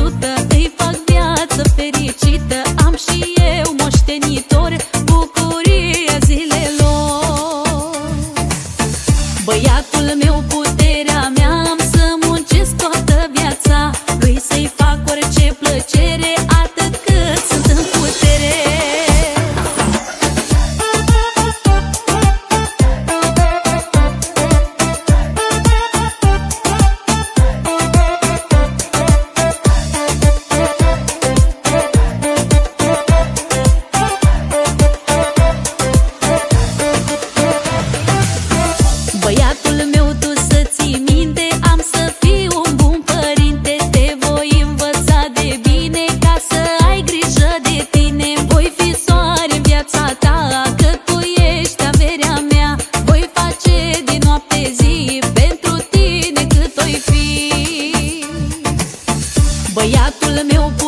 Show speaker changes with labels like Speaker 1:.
Speaker 1: ajută, îi fac viață fericită. Am și eu moștenitor, bucuria zilelor. Băiatul meu, puterea mea, am să muncesc toată viața lui, să-i fac orice plăcere, atât cât sunt în putere. Băiatul meu, tu să ții minte, am să fiu un bun părinte. Te voi învăța de bine, ca să ai grijă de tine. Voi fi soare în viața ta, că tu ești averea mea. Voi face din noapte zi, pentru tine cât o-i fi. Băiatul meu,